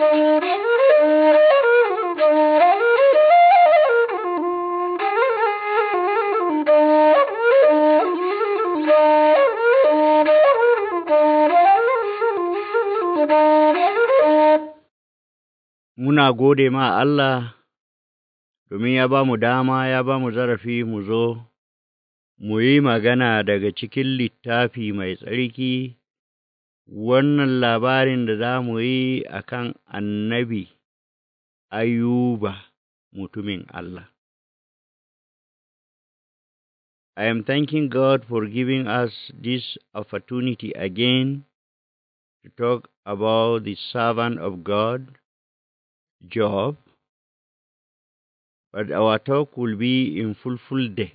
Muna gode ma Allah domin ya ba mu dama, ya ba mu zarafi mu zo mu yi magana daga cikin littafi mai tsarki, wannan labarin da za mu yi a kan annabi Ayuba mutumin Allah. I am thanking God for giving us this opportunity again to talk about the servant of God, Job, but our talk will be in full day.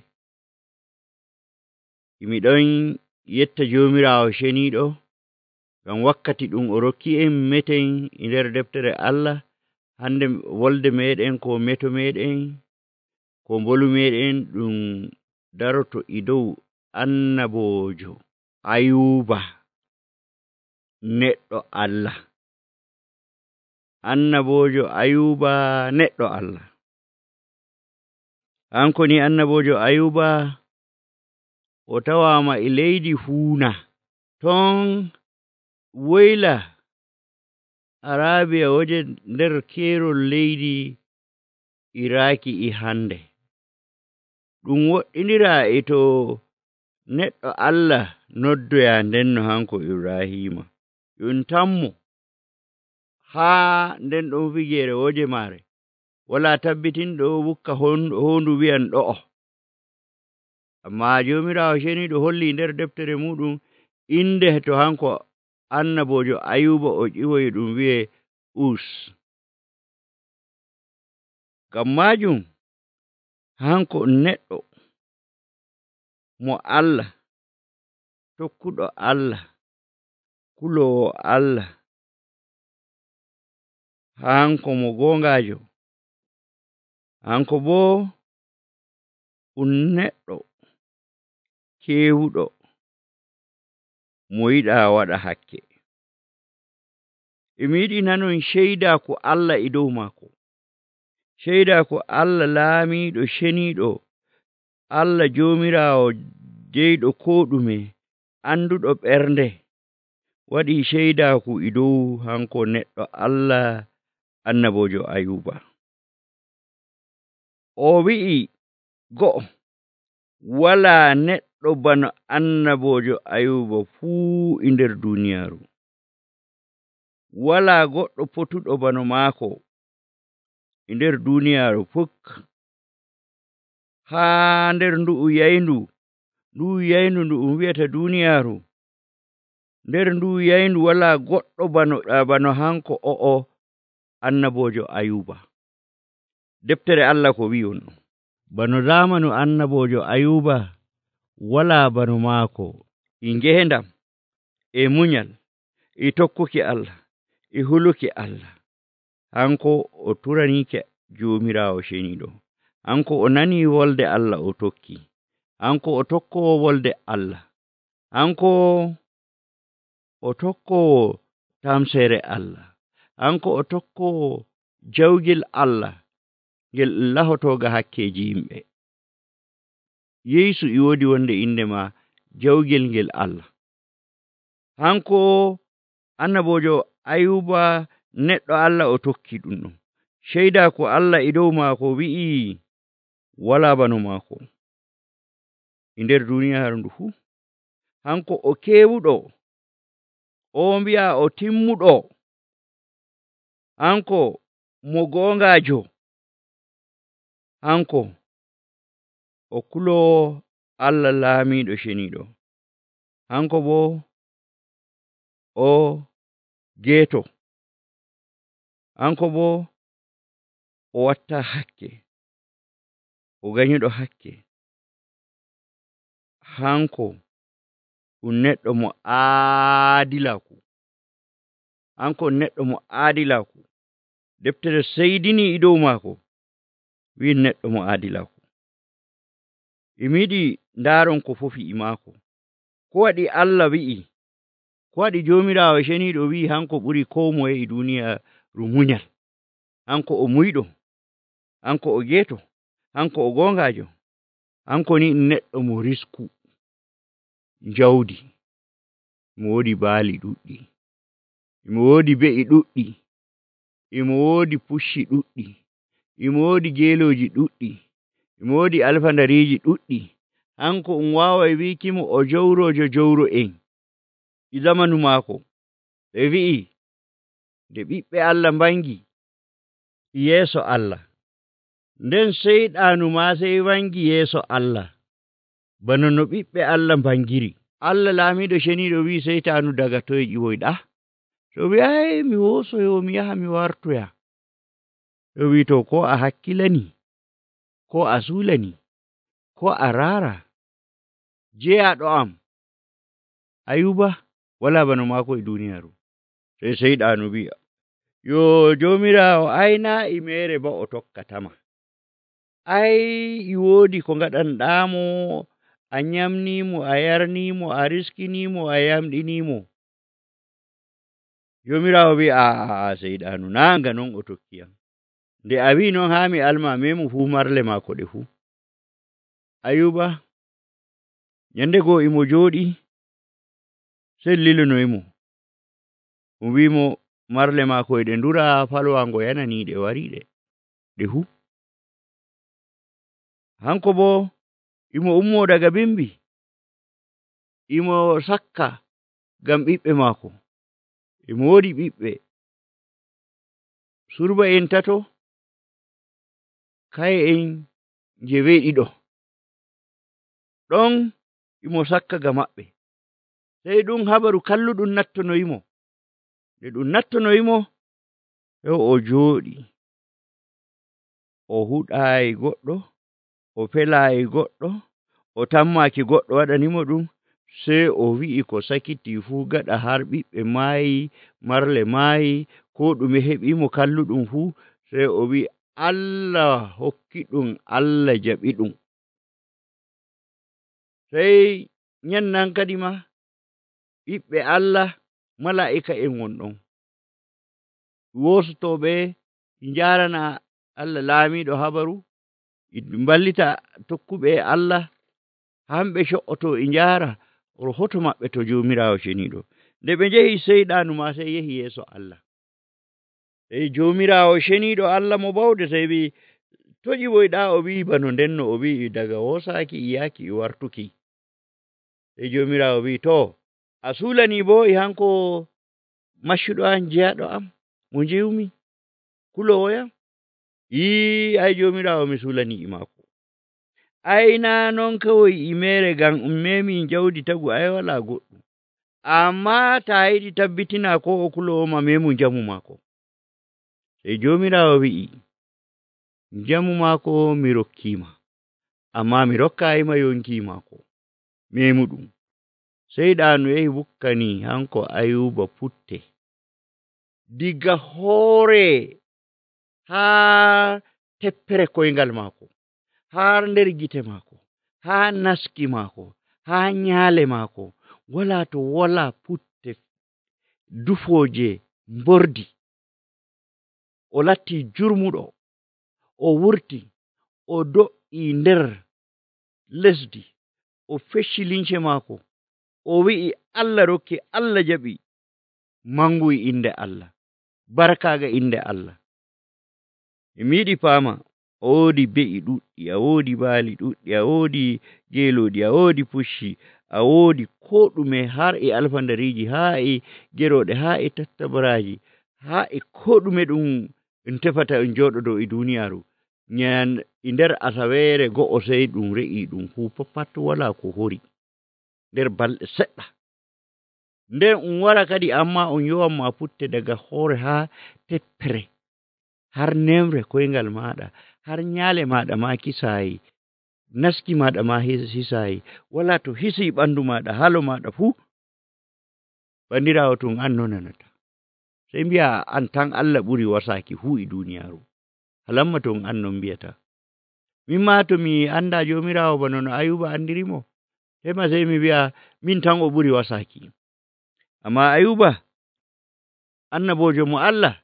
Imi ɗon yetta jomirawo ceniɗo ngam wakkati ɗum o rokki en meten e nder deftere Allah. Hande wolde meɗen ko meto meɗen ko mbolu meɗen ɗum daroto e dow annabojo Ayuba neɗɗo Allah. Annabojo Ayuba neɗɗo Allah. Hanko ni annabojo Ayuba o tawama e leydi Huuna ton woyla Arabiya waje nder kerol leydi Iraki e hande. Ɗum woɗɗinira e to neɗɗo Allah noddoya ndenno hanko Ibrahima yon tammo haa nden ɗon figere woje mare wala tabbitinɗo wukka hondu wiyan ɗo'o. Amma jomirawo ceniɗo holli nder deftere muɗum inde to hanko annabojo Ayuba o ƴiwoyi ɗum wi'e Us. Ngam majum hanko neɗɗo mo Allah, tokkuɗo Allah, kulowo Allah, hanko mo gongajo, hanko bo neɗɗo kewuɗo mo yiɗa waɗa hakke. Emi yiɗi nanon sheyda ko Allah e dow mako, sheyda ko Allah laamiɗo ceniɗo, Allah jomirawo jeyɗo ko ɗume, anduɗo ɓernde, waɗi sheyda ko e dow hanko neɗɗo Allah annabojo Ayuba. O wi'i go'o, wala neɗɗo bano annabojo Ayuba fuu e nder duniyaru. Wala goɗɗo potuɗo bano maako e nder duniyaru fuk. Haa nder ndu yayndu ndu wi'ata duniyaru, nder ndu yayndu wala goɗɗo bano hanko o'o annabojo Ayuba. Deftere Allah ko wi on bano zamanu annabojo Ayuba wala bano maako e ngeendam, e munyal, e tokkuki Allah, e huluki Allah. Hanko o turanike jomirawo ceniɗo, hanko o nani wolde Allah o tokki, hanko o tokkowo wolde Allah, hanko o tokkowo tamsere Allah, hanko o tokkowo jawgel Allah ngel lahotoga hakkeji yimɓe. Yesu e wodi wonde indema jawgel ngel Allah. Hanko annabojo Ayuba neɗɗo Allah o tokki ɗum ɗon. Sheyda ko Allah e dow maako wi'i wala bano maako e nder duniyaru ndu fuu. Hanko o kewuɗo, o mbi'a o timmuɗo, hanko mo gongajo, hanko o kulowo Allah laamiɗo ceniɗo, hanko bo o geeto, hanko bo o watta hakke, o gañuɗo hakke, hanko ɗum neɗɗo mo aadilaku, hanko neɗɗo mo aadilaku. Deftere seydini e dow maako wi neɗɗo mo aadilaku. Emi yiɗi ndaron ko fofi e maako. Ko waɗi Allah wi'i, ko waɗi jomirawo ceniɗo wi'i hanko ɓuri ko moye e duniyaru munyal, hanko o muyɗo, hanko o geeto, hanko o gongajo, hanko ni neɗɗo mo risku jawdi, mo woodi baali ɗuɗɗi, mo woodi be'i ɗuɗɗi, imo woodi pucci ɗuɗɗi, imo woodi geeloji ɗuɗɗi, imo woodi alfandariji ɗuɗɗi. Hanko waaway wikimo o jawro en i zamanu maako. Ɓe wi'i nde ɓiɓɓe Allah mbangi yeeso Allah, nden seyɗaanu ma sey wangi yeeso Allah, bana no ɓiɓɓe Allah mbangiri. Allah laamiɗo ceniiɗo wi seytaanu daga toye ƴiwoyɗa? To wi ay mi wosoyo mi yaha mi wartoya. To wi to ko a hakkilani, ko a suulani, ko a raara, jeyaɗo am Ayuba wala bano maako e duniyaaru. Sai seyɗaanu wi yo joomiraawo ay na e mere ba o tokkatama. Ay i woodi ko ngaɗanɗamo, a nyamnimo, a yarnimo, a riskinimo, a yamɗinimo. Joomiraawo wi a seyɗaanu nanga non o tokkiyam. Nde a wi non haa mi alma memo fuu marle maako ɗe fuu. Ayuba nyande go imo jooɗi sei lilonoyimo, o wimo marle maako e ɗe ndura falwango yanani ɗe wari ɗe hu. Hanko bo imo ummo daga bimbi, imo sakka ngam ɓiɓɓe maako. Imo woodi ɓiɓɓe surba en tato, kaye en jeweeɗiɗo. Ɗon imo sakka ga maɓɓe. Sai ɗum habaru kalluɗum nattonoyimo. Nde ɗum nattonoyimo, o jooɗi, o huɗayi goɗɗo, o felayi goɗɗo, o tammaki goɗɗo waɗanimo ɗum. Sai o wi'i ko sakiti fuu gaɗa har ɓiɓɓe maayi, marle maayi, ko ɗume heɓimo kalluɗum fuu. Sai o wi Allah hokki ɗum, Allah jaɓi ɗum. Sai nyannan kadi ma ɓiɓɓe Allah mala'ika en wonɗon wosotoɓe njarana Allah laamiɗo habaru, mballita tokkuɓe Allah, hamɓe co'oto e njara rahoto maɓɓe to joomiraawo ceniiɗo. Nde ɓe njehi seyɗaanu ma sai yehi yeeso Allah. Sai joomiraawo ceniiɗo Allah mo bawde sai wi to ƴiwoyɗa? O wi bano ndenno, o wi daga wosaaki i yaaki i wartuki. Sai joomiraawo wi to a suulani bo e hanko maccuɗo an jeyaɗo am mo jewmi kulowoyam? Ai joomiraawo mi suulani e maako. Ai na non kawai i mere ngam memi jawdi tagu ai wala goɗɗum. Amma ta yiɗi tabbitina ko o kulowoma memu jamu maako. Sai joomiraawo wi'i jamu maako mi rokkima, amma mi rokkayima yonki maako, memu ɗum. Seyɗaanu yehi wukkani hanko Ayuba putte diga hoore haa teppere koyngal maako, haa nder gite maako, haa naski maako, haa nyaale maako, wala to wala putte dufoje mbordi. O latti jurmuɗo, o wurti, o do'i nder lesdi, o fecci limce maako, o wi'i Allah rokki, Allah jaɓi, mangu e inde Allah, barkaga inde Allah. Mi yiɗi paama a woodi be'i ɗuɗɗi, a woodi baali ɗuɗɗi, a woodi geelooɗi, a woodi pucci, a woodi ko ɗume har e alfandariji, haa e geroɗe, haa e tattabaraaji, haa e ko ɗume ɗum en tefata en jooɗodo e duniyaaru. Nyan e nder asaweere go'o sai ɗum re'i ɗum fuu pat wala ko hori nder balɗe seɗɗa. Nden wara kadi amma yowanma putte daga hoore haa teppere, har nemre koyngal maɗa, har nyaale maɗa ma kisayi, naski maɗa ma hisayi, wala to hisi ɓandu maɗa, halo maɗa fuu. Bandirawo tun an no nanata, sai mbi'a an tan Allah ɓuri wasaki fuu e duniyaaru. Halamma tun an non mbiyata. Mimma to mi anda jomirawo bano no Ayuba andirimo, hema sai mi wi'a min tan o ɓuri wasaki. Amma Ayuba annabojo mo Allah,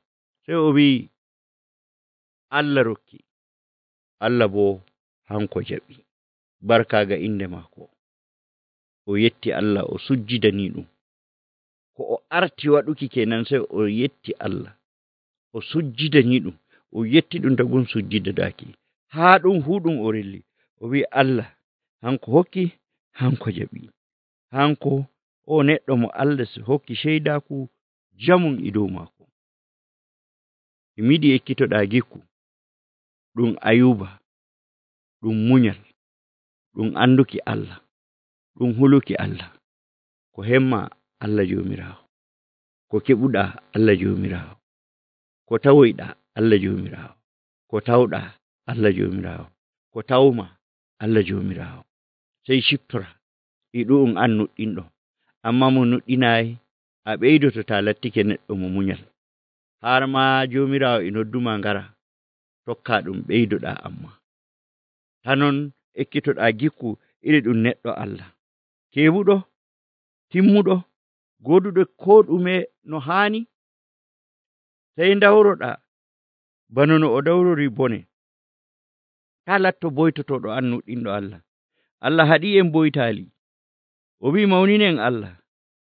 Sey o wi'i Allah rokki, Allah bo hanko jaɓi. Barkaga inde maako. O yetti Allah, o sujjidani ɗum. Ko o arti waɗuki kenan, sey o yetti Allah, o sujjidani ɗum, o yetti ɗum tagun sujjidadaki. Haa ɗum fu ɗum o relli. O wi'i Allah hanko hokki, hanko jaɓi. Hanko o neɗɗo mo Allah hokki sheydaku jamun e dow maako. Mi yiɗi ekkitoɗa gikku ɗum Ayuba, ɗum munyal, ɗum anduki Allah, ɗum huluki Allah, ko hemma Allah jomirawo, ko keɓuɗa Allah jomirawo, ko tawoyɗa Allah jomirawo, ko tawɗa Allah jomirawo, ko tawma Allah jomirawo. Sey ciftora e ɗum an nuɗɗinɗo, amma mo nuɗɗinayi a ɓeydoto ta lattike neɗɗo mo munyal. Har ma jomirawo e nodduma ngara tokka ɗum ɓeydoɗa amma. Tanon ekkitoɗa gikku iri ɗum neɗɗo Allah, keɓuɗo, timmuɗo, goduɗo ko ɗume no hani. Sey dawroɗa bano no o dawrori bone. Ta latto boytotoɗo an nuɗɗinɗo Allah. Allah haɗi en boytali. O wi mawninen Allah.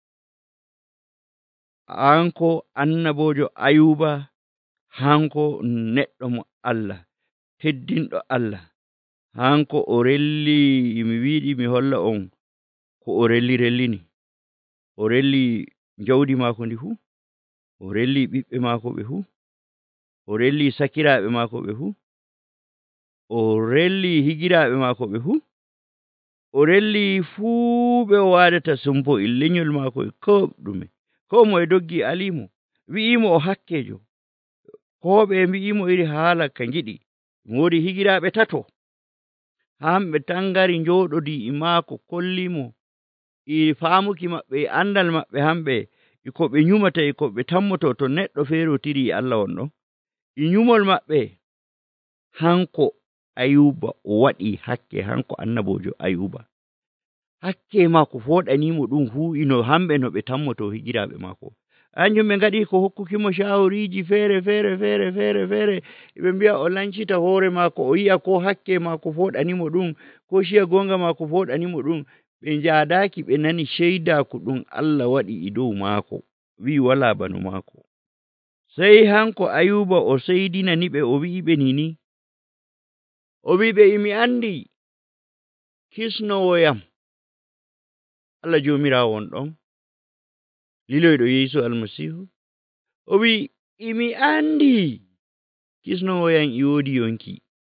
Hanko annabojo Ayuba, hanko neɗɗo mo Allah, teddinɗo Allah. Hanko o relli, mi wiɗi mi holla on ko o rellini. O relli jawdi maako ndi fu, o relli ɓiɓɓe maako ɓe fu, o relli sakiraaɓe maako ɓe fu, o relli higiraaɓe maako ɓe fu, o relli fuu ɓe o waadata sumpo e lenyol maako e ko ɗume. Ko moye doggi alimo, wi'imo o hakkejo. Ko ɓe mbi'imo iri haala ka ngiɗi. Woodi higiraaɓe tato, hamɓe tangari njoɗodi e maako, kollimo e faamuki maɓɓe e andal maɓɓe hamɓe e ko ɓe nyumata e ko ɓe tammoto to neɗɗo feerotiri e Allah on ɗon. E nyumol maɓɓe, hanko Ayuba o waɗi hakke, hanko annabojo Ayuba. Hakke maako foɗanimo ɗum fu ino hamɓe no ɓe tammoto higiraaɓe maako. Anjum ɓe ngaɗi ko hokkukimo shawariji fere. Ɓe mbi'a o lancita hoore maako, o yi'a ko hakke maako foɗanimo ɗum, ko shiya gonga maako foɗanimo ɗum. Ɓe njadaki ɓe nani sheydaku ɗum Allah waɗi e dow maako, wi wala bano maako. Sey hanko Ayuba o seydinani ɓe, o wi'iɓe nini, o wiɓe imi andi kisnowoyam Allah jomirawo on ɗon, liloyɗo Yesu almasihu. O wi imi andi kisnowoyam e wodi yonki.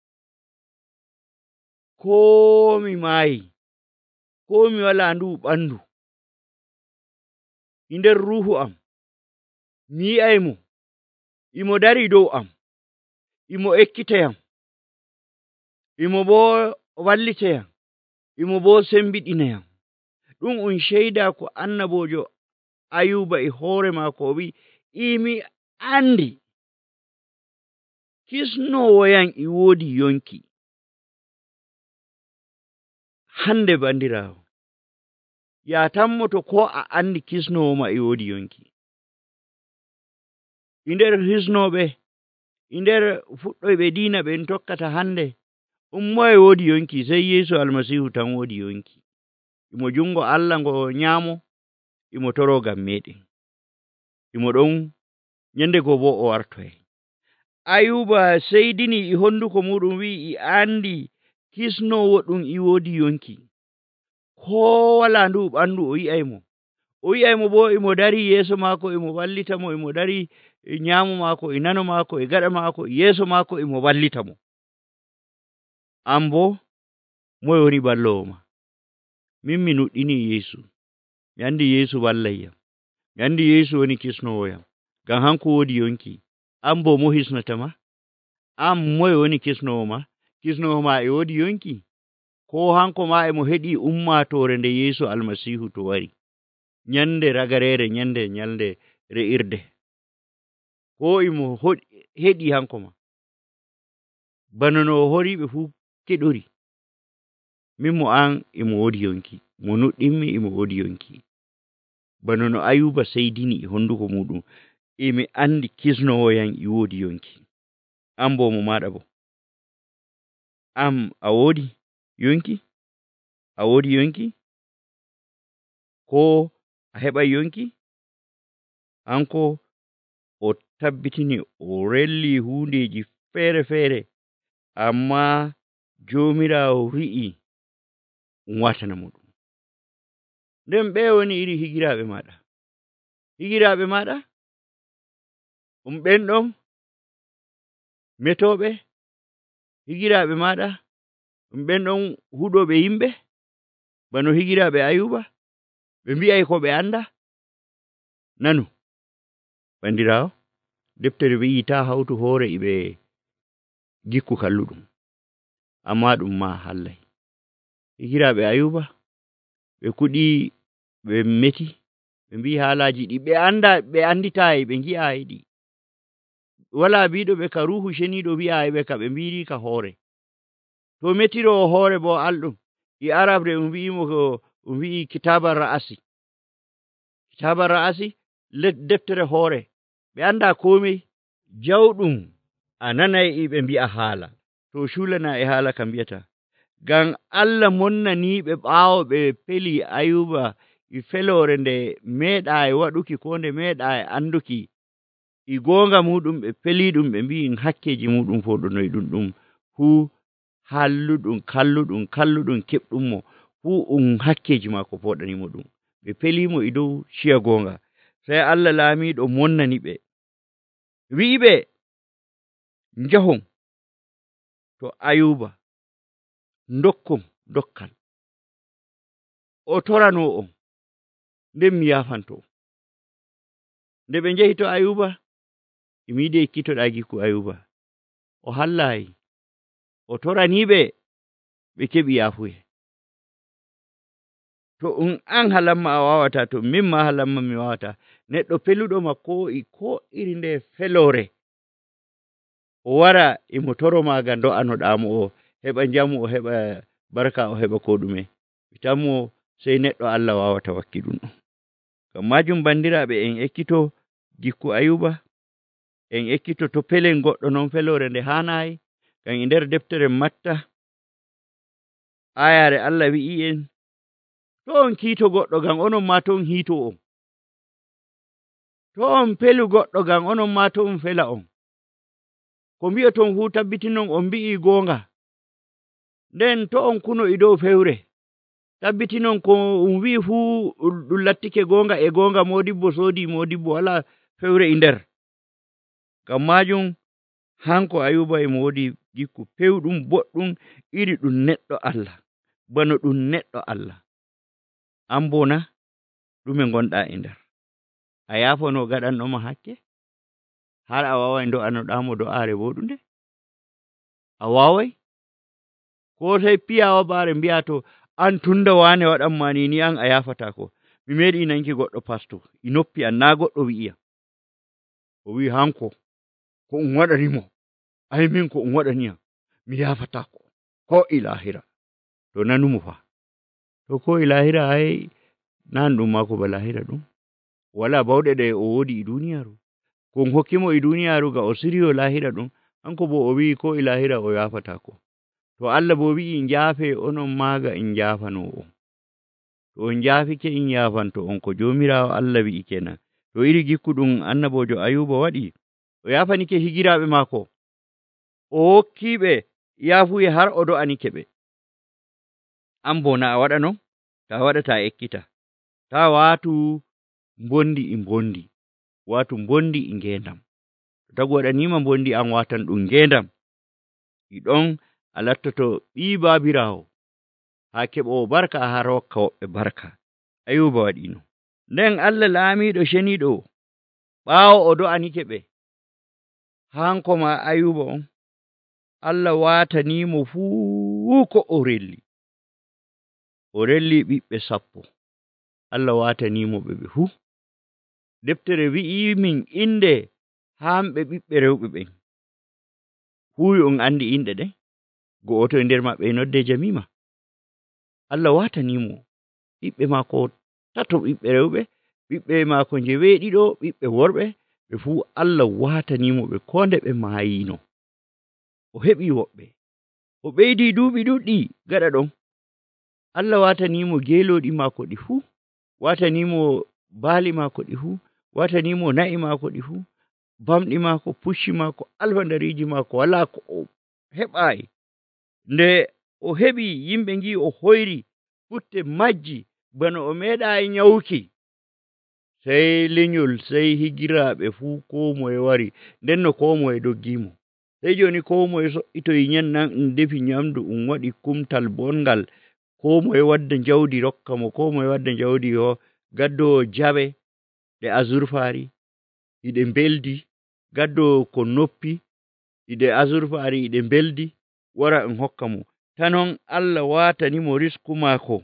Ko mi maayi, ko mi wala ndu ɓandu, e nder ruhu am mi yi'aymo, imo dari dow am, imo ekkitayam, imo bo wallitayam, imo bo sembiɗinayam. Ɗum un sheyda ko annabojo Ayuba e hoore maako o wi imi andi kisnowoyam e wodi yonki. Hande bandirawo, ya tammoto ko a andi kisnowo ma e wodi yonki. E nder hisnoɓe, e nder fuɗɗoyɓe diina ɓe tokkata hande, moye wodi yonki? Sey Yesu almasihu tan wodi yonki. Imo jungo Allah ngo nyamo, imo toro ngam meɗen. Imo ɗon nyande go bo o wartoy. Ayuba seydini e honduko muɗum, wi i andi kisnowo ɗum e wodi yonki. Ko wala ndu ɓandu o yi'aymo bo imo dari yeso maako, imo wallita mo, imo dari e nyamo maako, e nano maako, e gaɗa maako, e yeso maako, imo wallita mo. An bo moye woni ballowo ma? Min mi nuɗɗini Yesu, mi andi Yesu wallayyam, mi andi Yesu woni kisnowoyam, ngam hanko wodi yonki. An bo mo hisnata ma? An moye woni kisnowo ma? Kisnowo ma e wodi yonki? Ko hanko ma emo heɗi ummatore nde Yesu almasihu to wari, nyande ragarere, nyalde re'irde, ko imo heɗi hanko ma bano no horiɓe fu keɗori. Min mo an imo wodi yonki, mo nuɗɗinmi imo wodi yonki, bano no Ayuba seydini e honduko muɗum. imi andi kisnowoyan e wodi yonki am bo mo maɗa bo am a wodi yonki ko a heɓa yonki hanko o tabbitini o relli hundeji feere amma jomirawo wi'i watana mo ɗum nden ɓe woni iri higiraɓe maɗa ɓen ɗon metoɓe higiraɓe maɗa ɓen ɗon huɗoɓe yimɓe bano higiraɓe Ayuba ɓe mbi'ay ko ɓe anda nanu bandirawo deftere wi'i ta hawtu hoore iɓe gikku kalluɗum amma ɗum ma hallay higiraɓe Ayuba ɓe kuɗi ɓe meti ɓe mbi haalaji ɗi ɓe anditayi ɓe gi'ayi ɗi wala biɗo ɓe ka ruhu sheniɗo wi'ayi ɓe ka ɓe mbiri ka hoore to metirowo hoore bo alɗum e arabre wi'i kitabar ra'asi deftere hoore ɓe anda komai jawɗum a nanay ɓe mbi'a haala to shulana e haala kam mbiyata ngam Allah monnaniɓe ɓaawo ɓe peli Ayuba e felore nde meeɗa e waɗuki ko nde meeɗa e anduki e gonga muɗum ɓe peli ɗum ɓe mbi hakkeji muɗum foɗonoy ɗum hu halluɗum kalluɗum keɓɗum mo hu hakkeji mako foɗanimo ɗum ɓe pelimo e dow ciya gonga sai Allah laamiɗo monnani ɓe wi'iɓe njahon to Ayuba dokkal o torano on nden mi yafanto nde ɓe njahi to Ayuba imi yiɗi ekkitoɗa gikku Ayuba o hallayi o toraniɓe ɓe keɓi yafuye to an halamma a wawata to min ma halamma mi wawata neɗɗo peluɗo ma ko iri nde felore o wara imo toro maga do'anoɗamo o heɓa jamu o heɓa barka o heɓa ko ɗume tammo sai neɗɗo Allah wawata wakki ɗum ɗon ngam majum bandiraɓe en ekkito gikku Ayuba en ekkito to pelen goɗɗo non felore nde hanayi ngam e nder deftere Matta ayare Allah wi'i en to on kiito goɗɗo ngam onon ma to on hiito on to on pelu goɗɗo ngam onon ma to on fela on ko mbi'oton fu tabbitinon on mbi'i gonga nden to on kuno e dow fewre tabbitinon ko on wi fu ɗum lattike gonga e gonga modibbo soodi modibbo wala fewre e nder ngam majum hanko Ayuba e wodi gikku pewɗum boɗɗum iri ɗum neɗɗo Allah bano ɗum neɗɗo Allah an bona ɗume gonɗa e nder a yafano gaɗanɗoma hakke har a wawai do'anoɗamo do'are woɗunde a wawai ko sai piyawa bare mbiya to an tunda wane waɗanma ni an a yafatako mi meɗi nanki goɗɗo pasto e noppi an na goɗɗo wi'iya o wi hanko ko um waɗanimo ai min ko um waɗaniyam mi yafatako ko ilahira to nanumo fa to ko ilahira ai nan ɗum mako ba lahira ɗum wala bawɗe ɗe o wodi e duniyaru ko hokkimo e duniyaru ga o siriyo lahira ɗum hanko bo o wi ko ilahira o yafatako to Allah bo wi'i njaafe onon maga en njaafano on to on njaafike en yafanto on ko jomirawo Allah wi'i kenan to iri gikku ɗum annabojo Ayuba waɗi o yafanike higiraɓe mako o hokkiɓe yafuye har o do'anike ɓe an bo na a waɗa non ta waɗata ekkita ta watu bondi e bondi watu bondi e ngendam tagu waɗanima bondi an watan ɗum ngendam ɗon a lattoto ɓi babirawo ha keɓo barka har hokka woɓɓe barka Ayuba waɗino nden Allah laamiɗo sheniɗo ɓawo o do'anike ɓe hanko ma Ayuba on Allah watanimo fuu ko o relli ɓiɓɓe 10 Allah watanimo ɓe fuu deftere wi'i min inde hamɓe ɓiɓɓe rewɓe ɓen fuu on andi inde ɗen go'oto e nder maɓɓe nodde Jamima Allah watanimo ɓiɓɓe mako 3 ɓiɓɓe rewɓe ɓiɓɓe mako 9 ɓiɓɓe worɓe ɓe fuu Allah watanimo ɓe ko nde ɓe maayino. O heɓi woɓɓe, o ɓeydi duuɓi ɗuɗɗi gaɗa ɗon. Allah watanimo geelooɗi maako ɗi fuu, watanimo baali maako ɗi fuu, watanimo na'i maako ɗi fuu, bamɗi maako, pucci maako, alfandariiji maako, wala ko o heɓaayi. Nde o heɓi yimɓe ngi o hoyri futte majji bano o meeɗaayi nyawuki, sey lenyol, sey higiraaɓe fuu ko moye wari, nden no ko moye doggimo. Sey joni ko moye so'itoyi nyan defi nyamdu, waɗi kumtal bongal, ko moye wadda jawdi rokka mo, ko moye wadda jawdi yo gaddo jaɓe ɗe azurfari iɗe beldi, gaddo ko noppi iɗe azurfari iɗe beldi, wara en hokka mo. Tanon Allah watani mo risku maako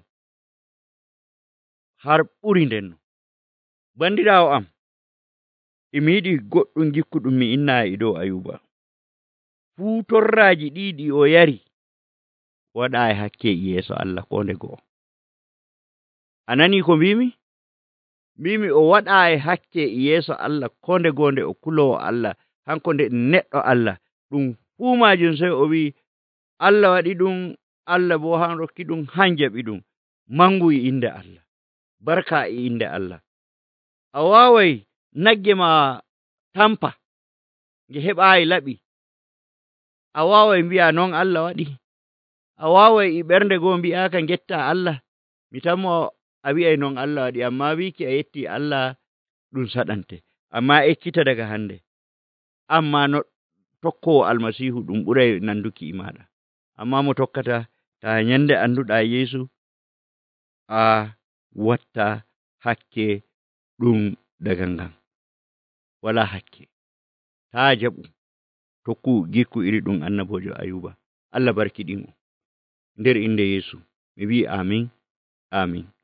har ɓuri ndenno. Bandirawo am, imi yiɗi goɗɗum gikkuɗum mi inna e dow Ayuba. Fuu torraji ɗiɗi o yari waɗa e hakke yeeso Allah ko nde go'o. Anani ko mbimi? Mbimi o waɗa e hakke yeeso Allah ko nde gonde, o kulowo Allah, hanko nde neɗɗo Allah. Ɗum fuu majum sey o wi Allah waɗi ɗum, Allah bo han rokki ɗum, han jaɓi ɗum. Mangu e inde Allah, barka e inde Allah. A wawai nagge ma tampa nge heɓayi laɓi, a wawai mbi'a non Allah waɗi. A wawai e ɓernde goo mbi'aka getta Allah, mi tammo a wi'ay non Allah waɗi, amma wiki a yetti Allah ɗum saɗante. Amma ekkita daga hande, amma no tokkowo almasihu ɗum ɓuray nanduki e maɗa. Amma mo tokkata, ta nyande anduɗa Yesu, a watta hakke ɗum daga ngan, wala hakke. Ta jaɓu tokku gikku iri ɗum annabojo Ayuba. Allah barkiɗimo nder inde Yesu. Mi wi amin, amin.